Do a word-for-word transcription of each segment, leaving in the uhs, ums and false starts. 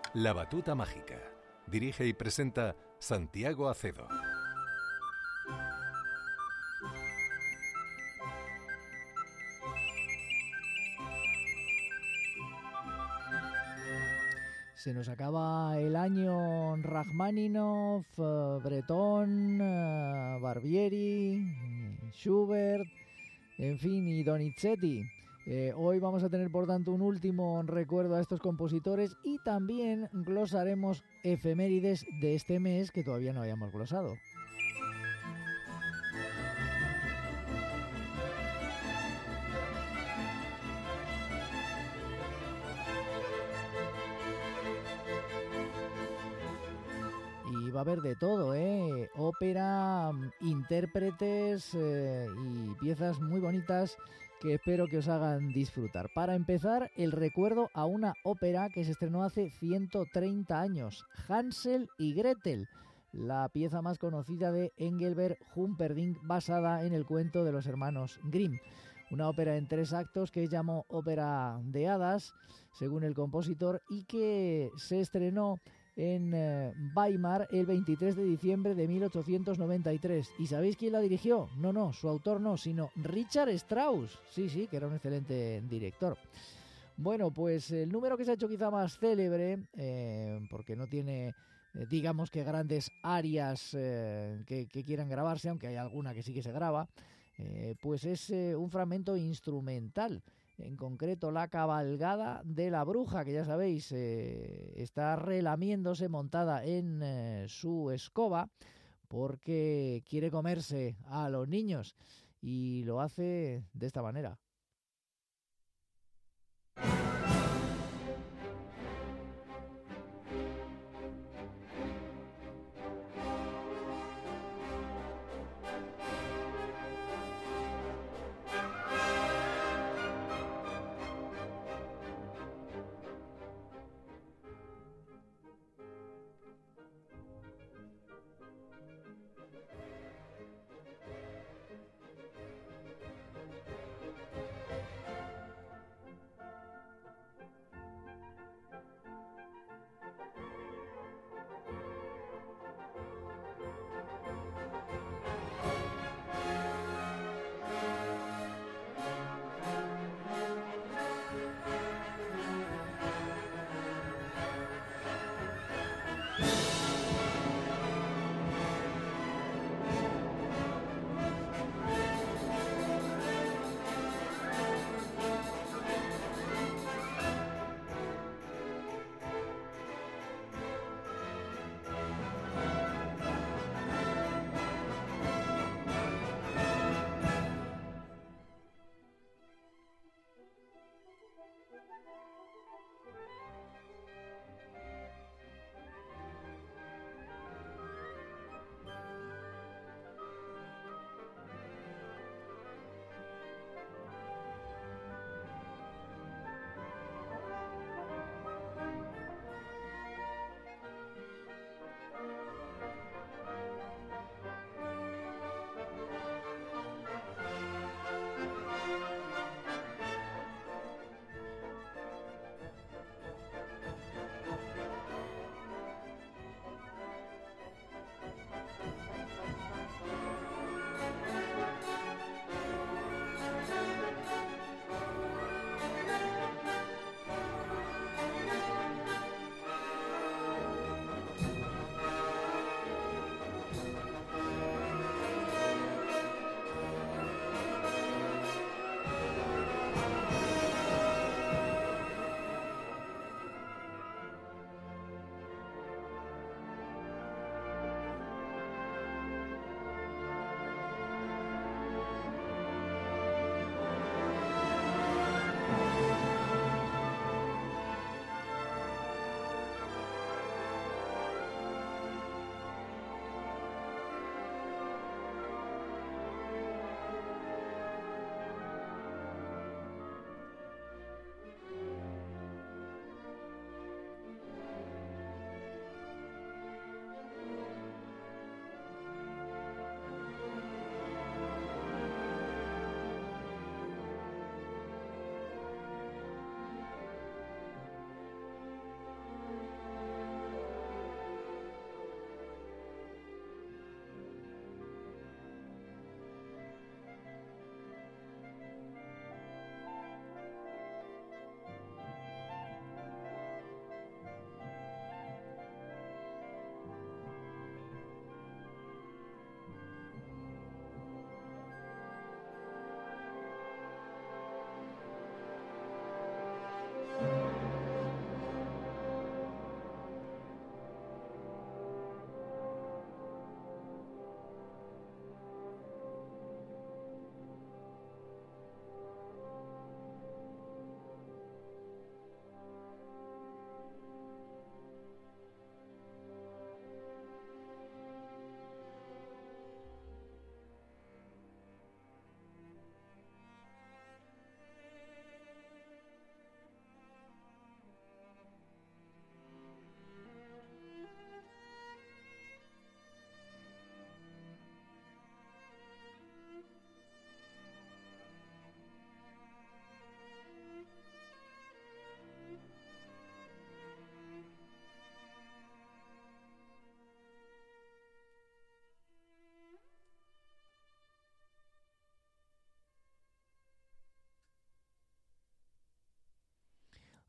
La Batuta Mágica. Dirige y presenta Santiago Acedo. Se nos acaba el año Rachmaninoff, uh, Breton, uh, Barbieri, Schubert, en fin, y Donizetti. Eh, hoy vamos a tener, por tanto, un último recuerdo a estos compositores y también glosaremos efemérides de este mes que todavía no habíamos glosado. Y va a haber de todo, ¿eh? Ópera, intérpretes eh, y piezas muy bonitas que espero que os hagan disfrutar. Para empezar, el recuerdo a una ópera que se estrenó hace ciento treinta años, Hansel y Gretel, la pieza más conocida de Engelbert Humperdinck basada en el cuento de los hermanos Grimm. Una ópera en tres actos que llamó Ópera de Hadas, según el compositor, y que se estrenó en eh, Weimar el veintitrés de diciembre de mil ochocientos noventa y tres. ¿Y sabéis quién la dirigió? No, no, su autor no, sino Richard Strauss. Sí, sí, que era un excelente director. Bueno, pues el número que se ha hecho quizá más célebre, eh, porque no tiene, eh, digamos que grandes arias eh, que, que quieran grabarse, aunque hay alguna que sí que se graba, eh, pues es eh, un fragmento instrumental. En concreto, la cabalgada de la bruja, que ya sabéis, eh, está relamiéndose montada en eh, su escoba porque quiere comerse a los niños y lo hace de esta manera.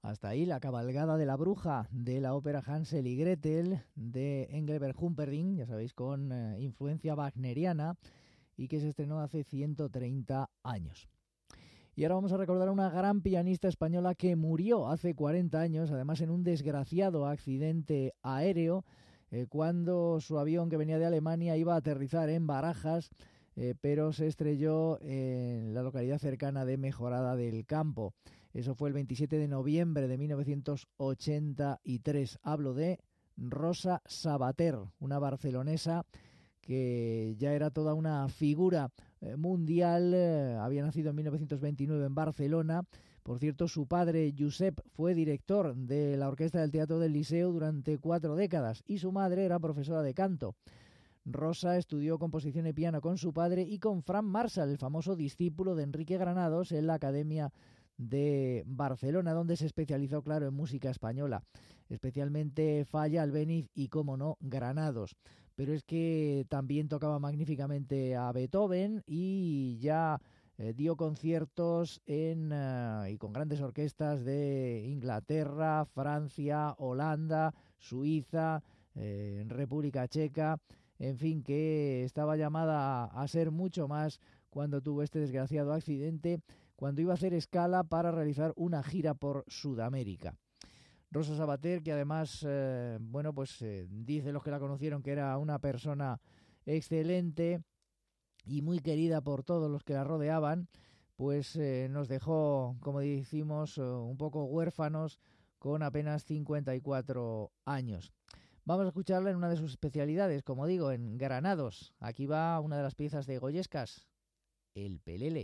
Hasta ahí la cabalgada de la bruja de la ópera Hansel y Gretel de Engelbert Humperdinck, ya sabéis, con eh, influencia wagneriana, y que se estrenó hace ciento treinta años. Y ahora vamos a recordar a una gran pianista española que murió hace cuarenta años, además en un desgraciado accidente aéreo, eh, cuando su avión que venía de Alemania iba a aterrizar en Barajas, eh, pero se estrelló en la localidad cercana de Mejorada del Campo. Eso fue el veintisiete de noviembre de mil novecientos ochenta y tres. Hablo de Rosa Sabater, una barcelonesa que ya era toda una figura eh, mundial. Eh, había nacido en mil novecientos veintinueve en Barcelona. Por cierto, su padre, Josep, fue director de la orquesta del Teatro del Liceo durante cuatro décadas y su madre era profesora de canto. Rosa estudió composición y piano con su padre y con Fran Marshall, el famoso discípulo de Enrique Granados, en la Academia de Barcelona, donde se especializó, claro, en música española, especialmente Falla, Albéniz y, como no, Granados. Pero es que también tocaba magníficamente a Beethoven y ya eh, dio conciertos en uh, y con grandes orquestas de Inglaterra, Francia, Holanda, Suiza, eh, República Checa. En fin, que estaba llamada a, a ser mucho más cuando tuvo este desgraciado accidente, cuando iba a hacer escala para realizar una gira por Sudamérica. Rosa Sabater, que además, eh, bueno, pues eh, dice los que la conocieron que era una persona excelente y muy querida por todos los que la rodeaban, pues eh, nos dejó, como decimos, eh, un poco huérfanos con apenas cincuenta y cuatro años. Vamos a escucharla en una de sus especialidades, como digo, en Granados. Aquí va una de las piezas de Goyescas, el pelele.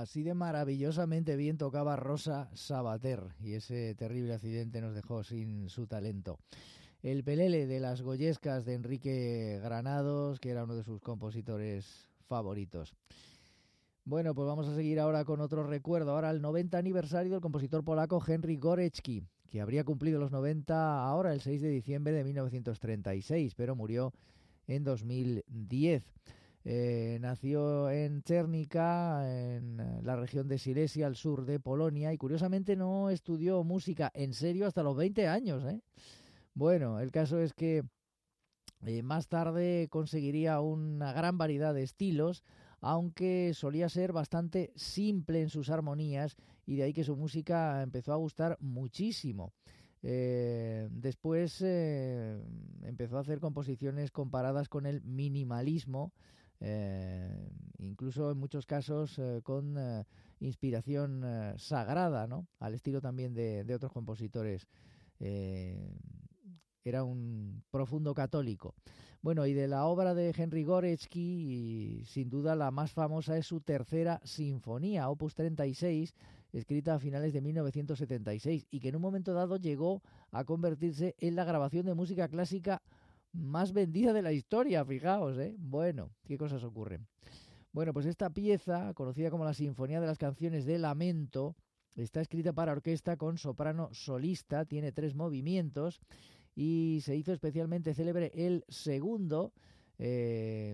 así de maravillosamente bien tocaba Rosa Sabater, y ese terrible accidente nos dejó sin su talento. El pelele de las goyescas de Enrique Granados, que era uno de sus compositores favoritos. Bueno, pues vamos a seguir ahora con otro recuerdo. Ahora el noventa aniversario del compositor polaco Henryk Górecki, que habría cumplido los noventa ahora el seis de diciembre de mil novecientos treinta y seis, pero murió en dos mil diez. Eh, nació en Czernica, en la región de Silesia, al sur de Polonia, y curiosamente no estudió música en serio hasta los veinte años, ¿eh? Bueno, el caso es que eh, más tarde conseguiría una gran variedad de estilos, aunque solía ser bastante simple en sus armonías, y de ahí que su música empezó a gustar muchísimo. Eh, después eh, empezó a hacer composiciones comparadas con el minimalismo, eh, incluso en muchos casos eh, con eh, inspiración eh, sagrada, ¿no? Al estilo también de, de otros compositores. Eh, era un profundo católico. Bueno, y de la obra de Henryk Górecki, sin duda la más famosa es su tercera sinfonía, opus treinta y seis, escrita a finales de mil novecientos setenta y seis, y que en un momento dado llegó a convertirse en la grabación de música clásica más vendida de la historia, fijaos, ¿eh? Bueno, qué cosas ocurren. Bueno, pues esta pieza, conocida como la Sinfonía de las Canciones de Lamento, está escrita para orquesta con soprano solista, tiene tres movimientos, y se hizo especialmente célebre el segundo, eh,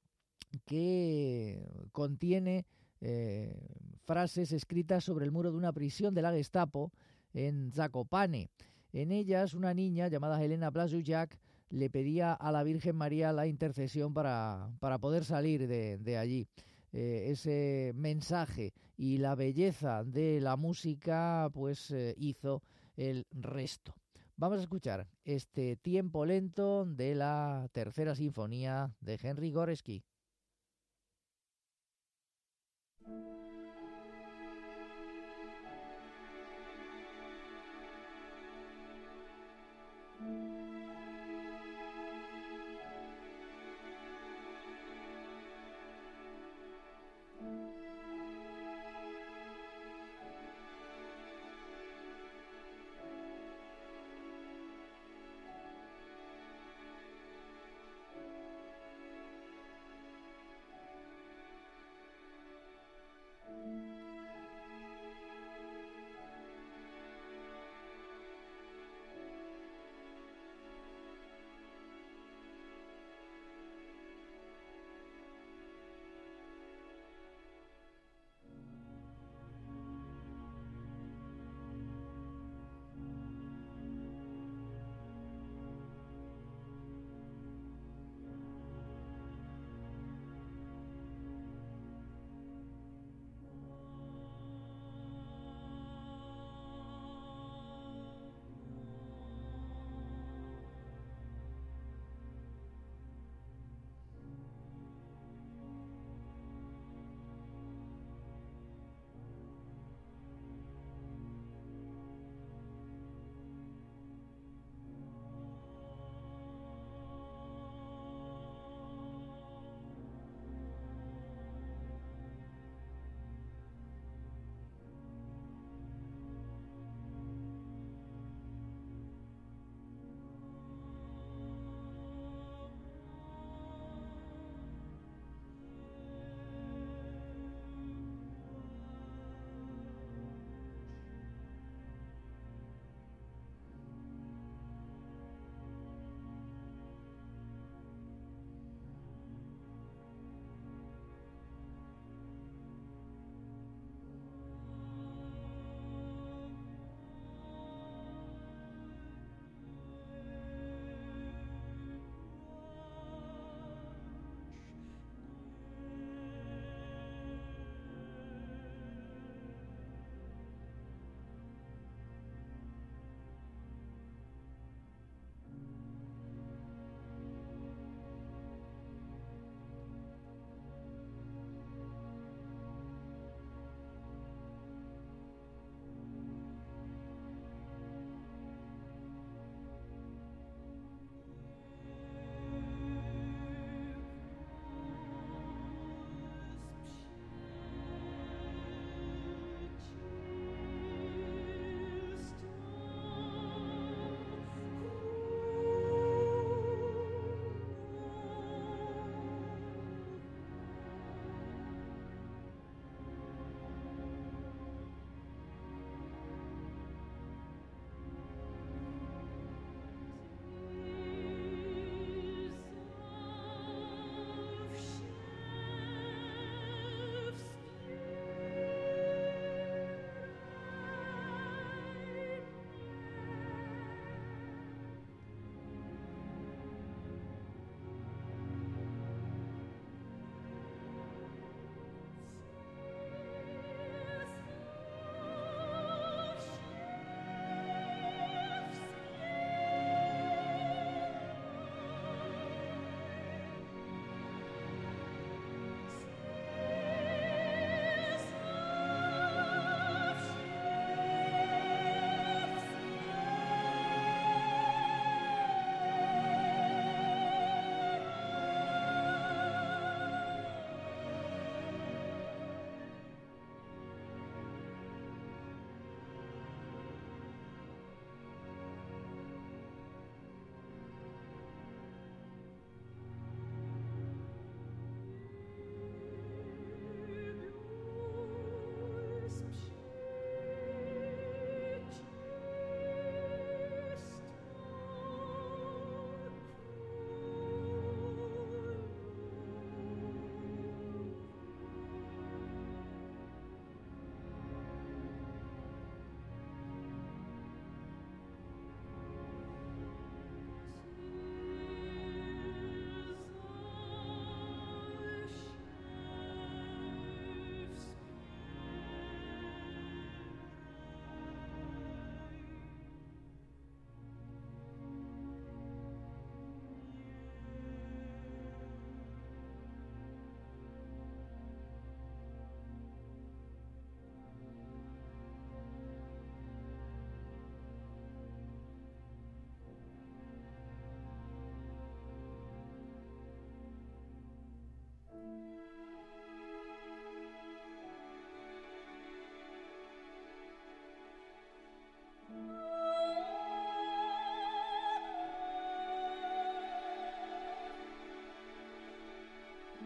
que contiene eh, frases escritas sobre el muro de una prisión de la Gestapo en Zakopane. En ellas, una niña llamada Helena Blazujak le pedía a la Virgen María la intercesión para, para poder salir de, de allí. Eh, ese mensaje y la belleza de la música pues eh, hizo el resto. Vamos a escuchar este tiempo lento de la tercera sinfonía de Henryk Górecki.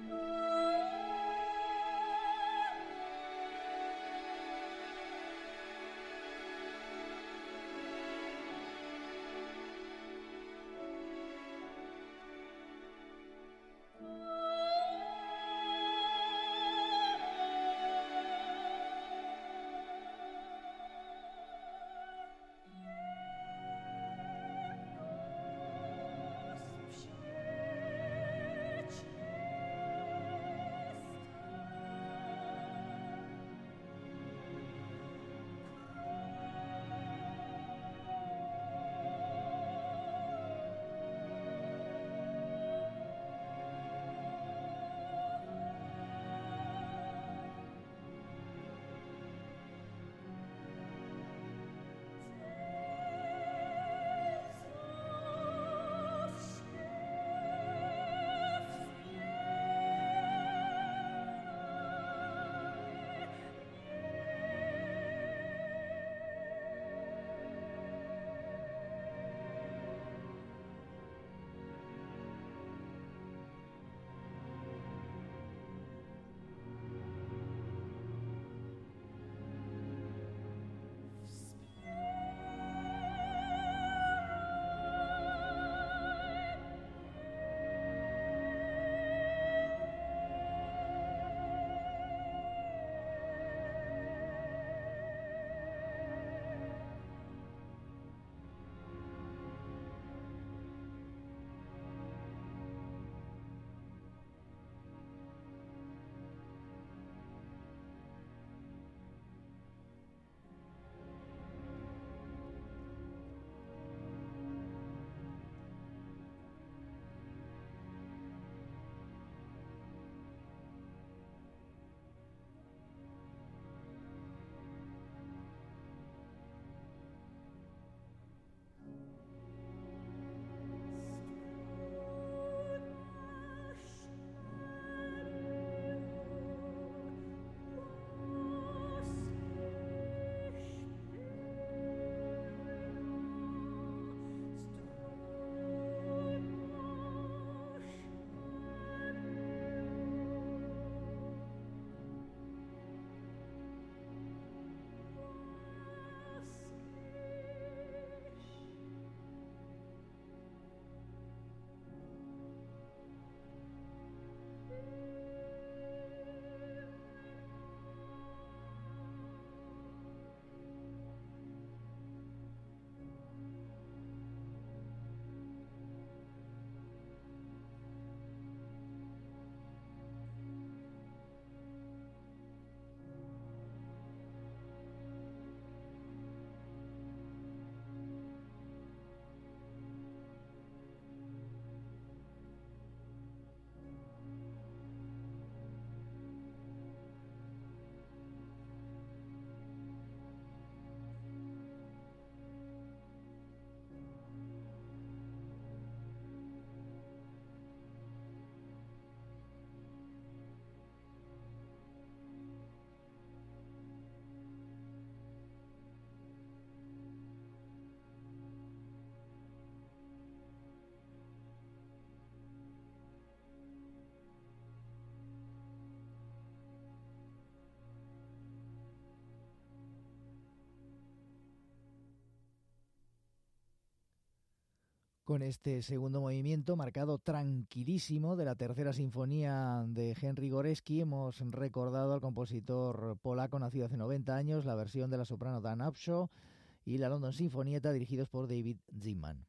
con este segundo movimiento marcado tranquilísimo de la tercera sinfonía de Henryk Górecki. Hemos recordado al compositor polaco nacido hace noventa años, la versión de la soprano Dan Upshaw y la London Sinfonietta dirigidos por David Zinman.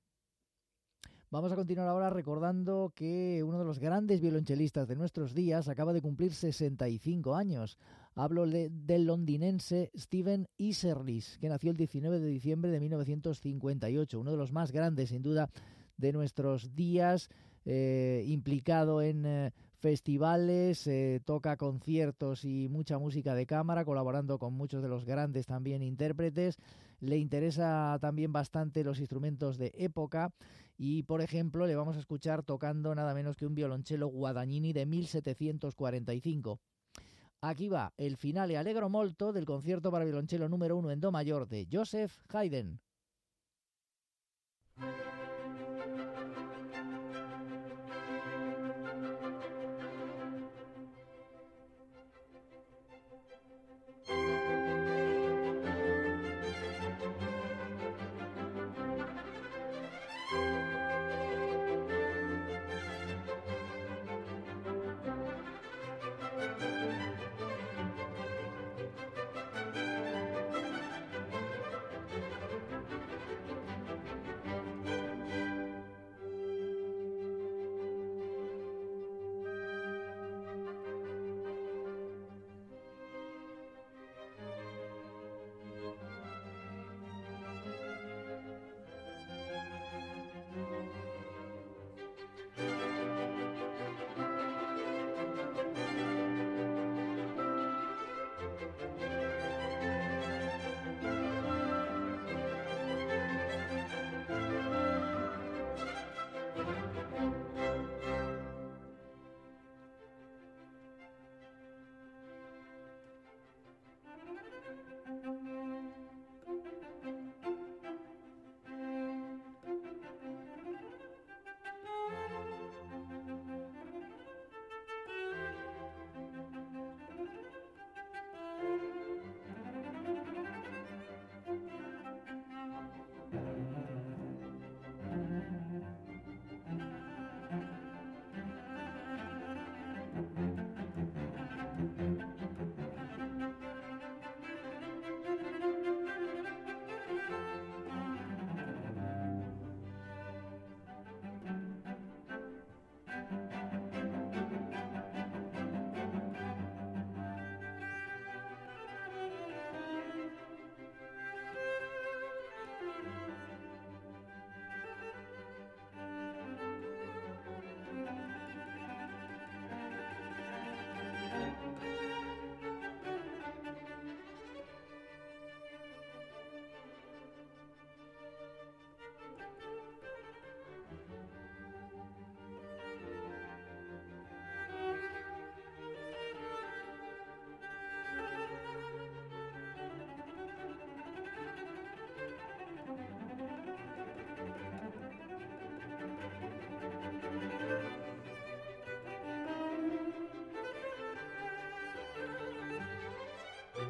Vamos a continuar ahora recordando que uno de los grandes violonchelistas de nuestros días acaba de cumplir sesenta y cinco años. Hablo de, del londinense Stephen Isserlis, que nació el diecinueve de diciembre de mil novecientos cincuenta y ocho, uno de los más grandes, sin duda, de nuestros días, eh, implicado en eh, festivales, eh, toca conciertos y mucha música de cámara, colaborando con muchos de los grandes también intérpretes. Le interesa también bastante los instrumentos de época y, por ejemplo, le vamos a escuchar tocando nada menos que un violonchelo Guadagnini de mil setecientos cuarenta y cinco. Aquí va el finale allegro molto del concierto para violonchelo número uno en do mayor de Joseph Haydn.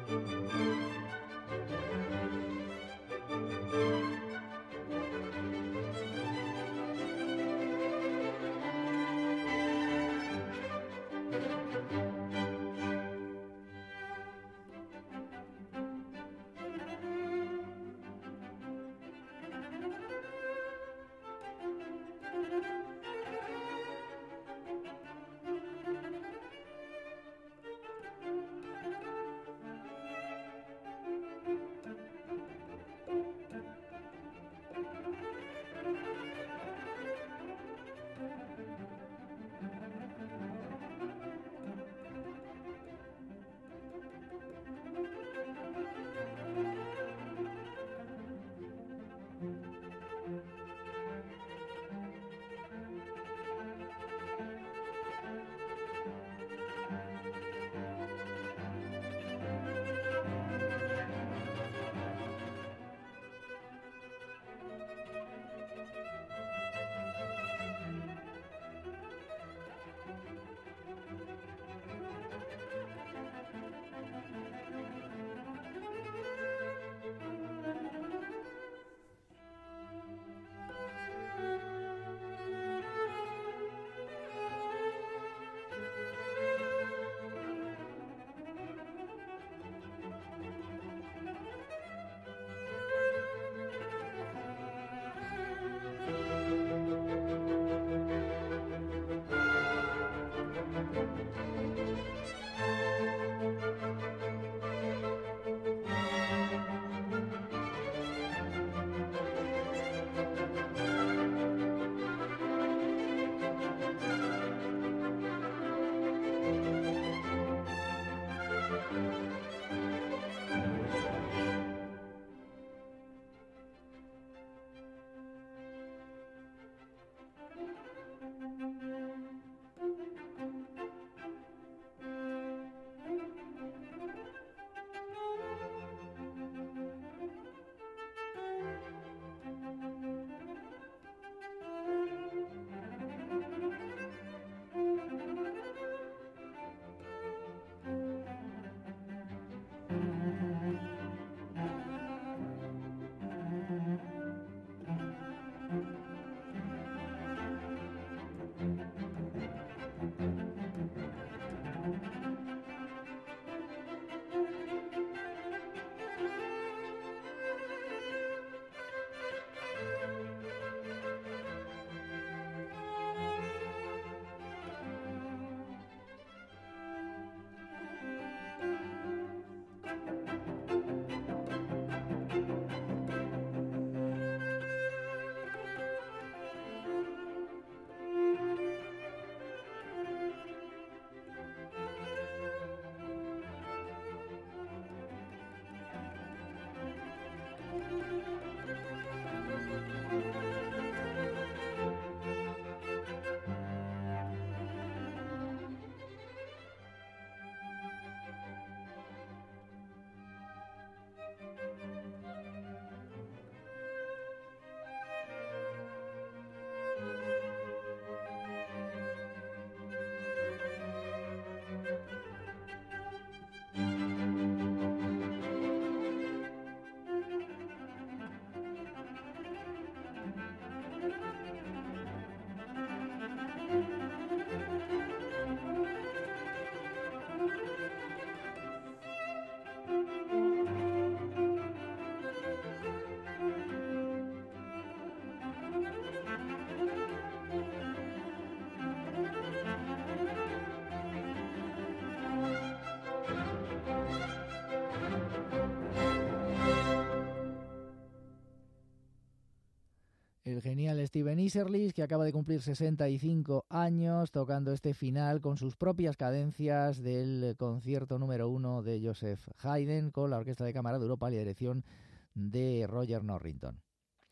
El genial Steven Isserlis, que acaba de cumplir sesenta y cinco años, tocando este final con sus propias cadencias del concierto número uno de Joseph Haydn, con la Orquesta de Cámara de Europa y la dirección de Roger Norrington.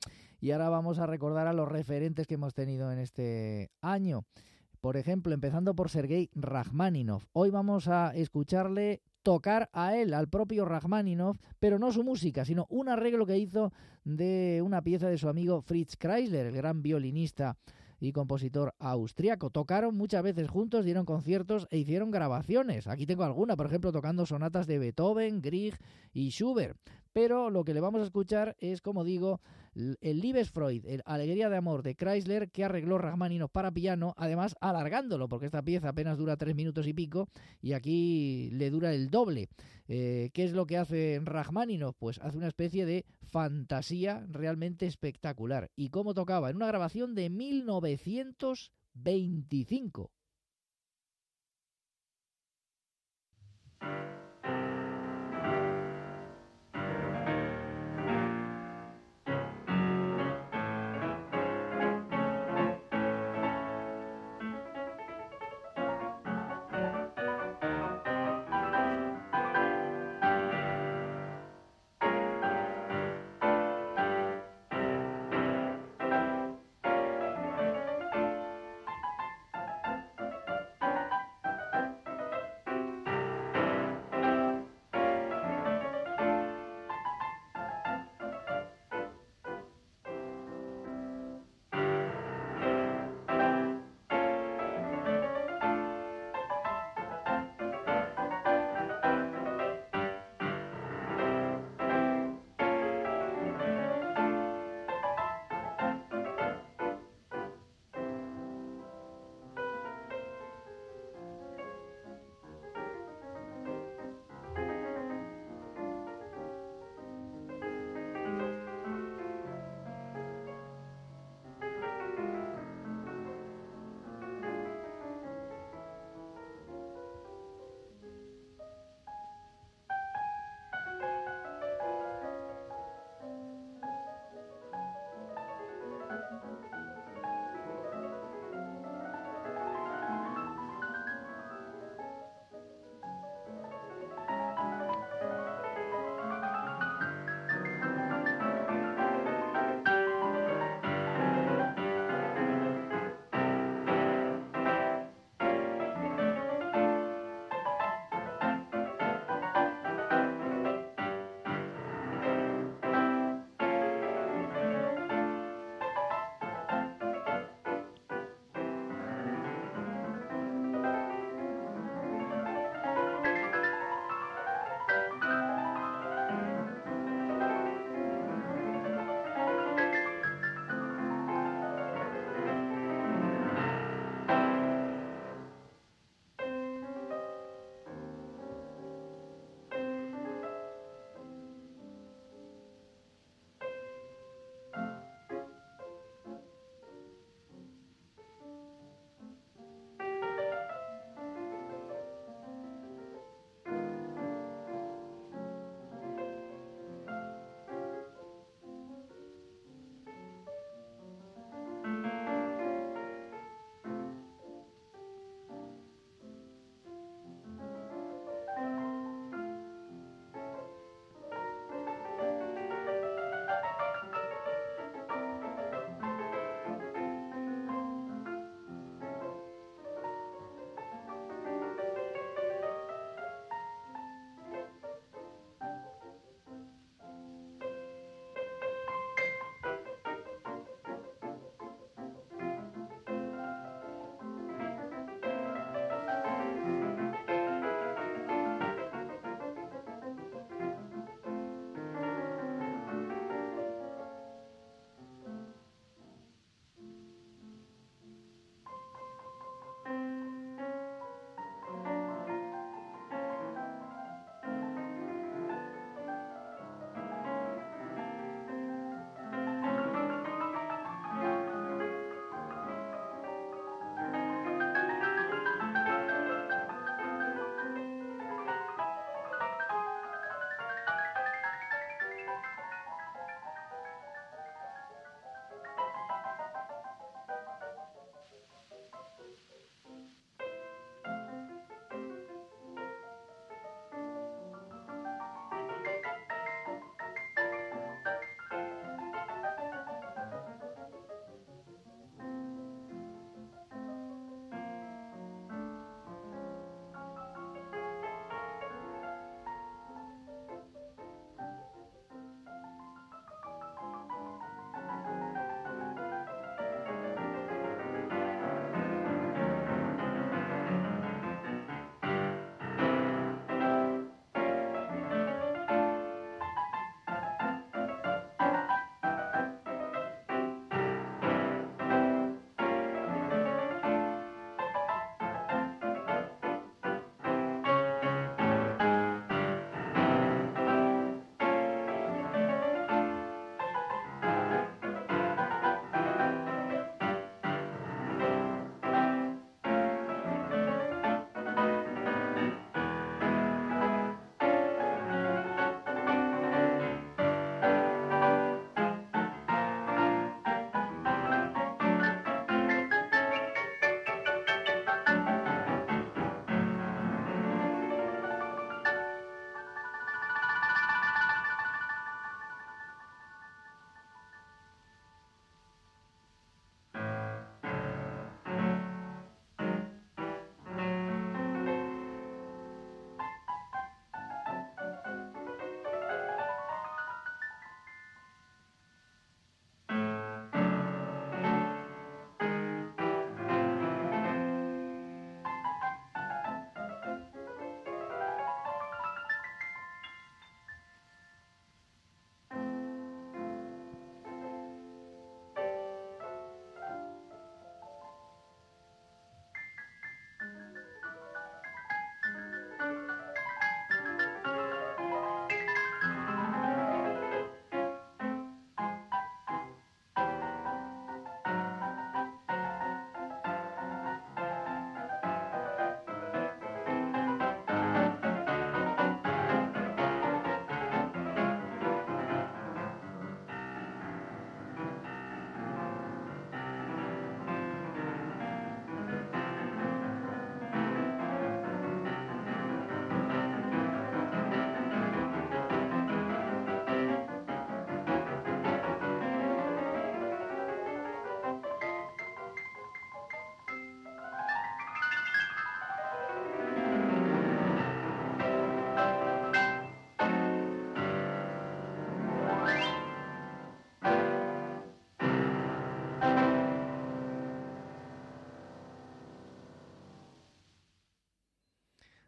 Y ahora vamos a recordar a los referentes que hemos tenido en este año. Por ejemplo, empezando por Sergei Rachmaninoff. Hoy vamos a escucharle tocar a él, al propio Rachmaninoff, pero no su música, sino un arreglo que hizo de una pieza de su amigo Fritz Kreisler, el gran violinista y compositor austriaco. Tocaron muchas veces juntos, dieron conciertos e hicieron grabaciones. Aquí tengo alguna, por ejemplo, tocando sonatas de Beethoven, Grieg y Schubert. Pero lo que le vamos a escuchar es, como digo, el Liebesfreude, el Alegría de Amor de Kreisler, que arregló Rachmaninoff para piano, además alargándolo, porque esta pieza apenas dura tres minutos y pico, y aquí le dura el doble. Eh, ¿Qué es lo que hace Rachmaninoff? Pues hace una especie de fantasía realmente espectacular. ¿Y cómo tocaba? En una grabación de mil novecientos veinticinco.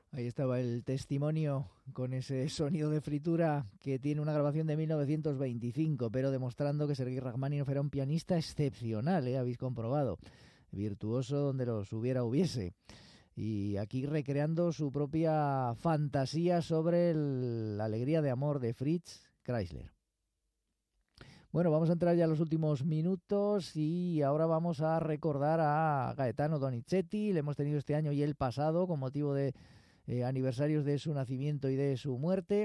Ahí estaba el testimonio con ese sonido de fritura que tiene una grabación de mil novecientos veinticinco, pero demostrando que Sergei Rachmaninoff era un pianista excepcional, ¿eh? Habéis comprobado. Virtuoso donde los hubiera hubiese. Y aquí recreando su propia fantasía sobre el, la alegría de amor de Fritz Kreisler. Bueno, vamos a entrar ya en los últimos minutos y ahora vamos a recordar a Gaetano Donizetti. Le hemos tenido este año y el pasado con motivo de eh, aniversarios de su nacimiento y de su muerte.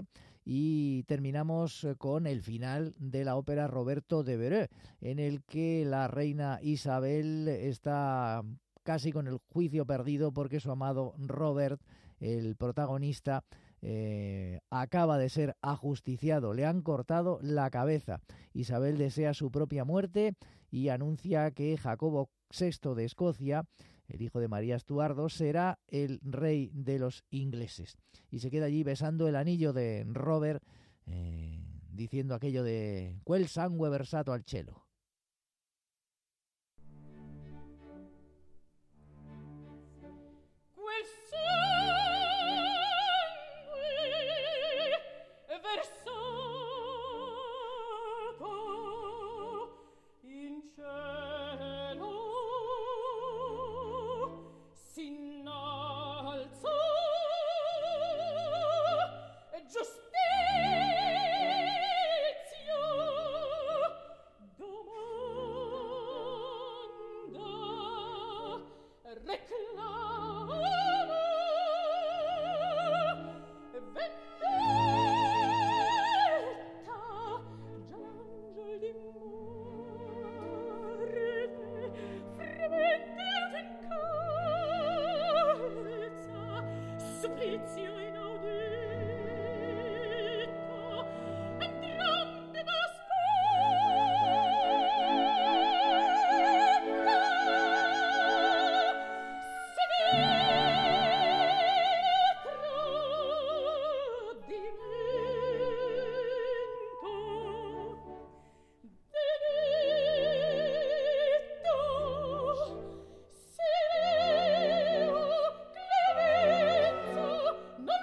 Y terminamos con el final de la ópera Roberto Devereux, en el que la reina Isabel está casi con el juicio perdido porque su amado Robert, el protagonista, eh, acaba de ser ajusticiado. Le han cortado la cabeza. Isabel desea su propia muerte y anuncia que Jacobo sexto de Escocia, el hijo de María Estuardo, será el rey de los ingleses. Y se queda allí besando el anillo de Robert, eh, diciendo aquello de «Quel sangue versato al cielo». No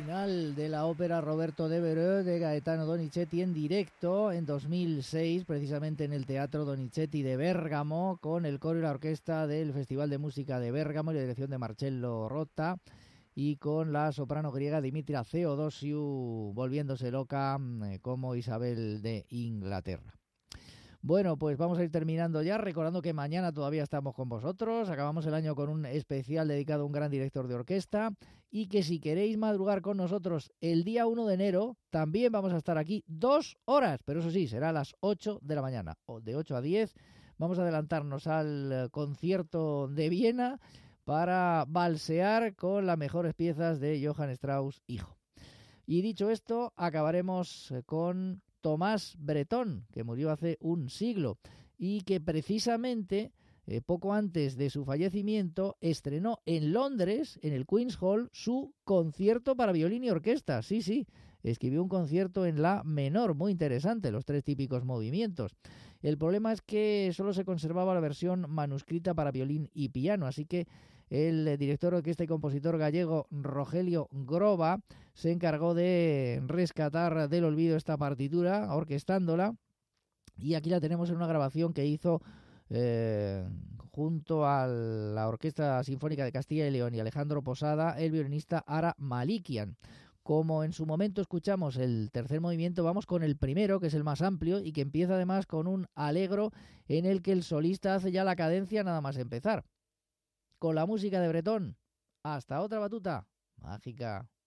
final de la ópera Roberto Devereux de Gaetano Donizetti en directo en dos mil seis, precisamente en el Teatro Donizetti de Bérgamo, con el coro y la orquesta del Festival de Música de Bérgamo y la dirección de Marcello Rotta, y con la soprano griega Dimitra Theodosiou volviéndose loca eh, como Isabel de Inglaterra. Bueno, pues vamos a ir terminando ya, recordando que mañana todavía estamos con vosotros, acabamos el año con un especial dedicado a un gran director de orquesta, y que si queréis madrugar con nosotros el día uno de enero, también vamos a estar aquí dos horas, pero eso sí, será a las ocho de la mañana, o de ocho a diez, vamos a adelantarnos al concierto de Viena para balsear con las mejores piezas de Johann Strauss, hijo. Y dicho esto, acabaremos con Tomás Bretón, que murió hace un siglo y que precisamente eh, poco antes de su fallecimiento estrenó en Londres, en el Queen's Hall, su concierto para violín y orquesta. Sí, sí, escribió un concierto en la menor, muy interesante, los tres típicos movimientos. El problema es que solo se conservaba la versión manuscrita para violín y piano, así que el director de orquesta y compositor gallego Rogelio Groba se encargó de rescatar del olvido esta partitura, orquestándola, y aquí la tenemos en una grabación que hizo eh, junto a la Orquesta Sinfónica de Castilla y León y Alejandro Posada, el violinista Ara Malikian. Como en su momento escuchamos el tercer movimiento, vamos con el primero, que es el más amplio y que empieza además con un allegro en el que el solista hace ya la cadencia nada más empezar. Con la música de Bretón. Hasta otra batuta mágica.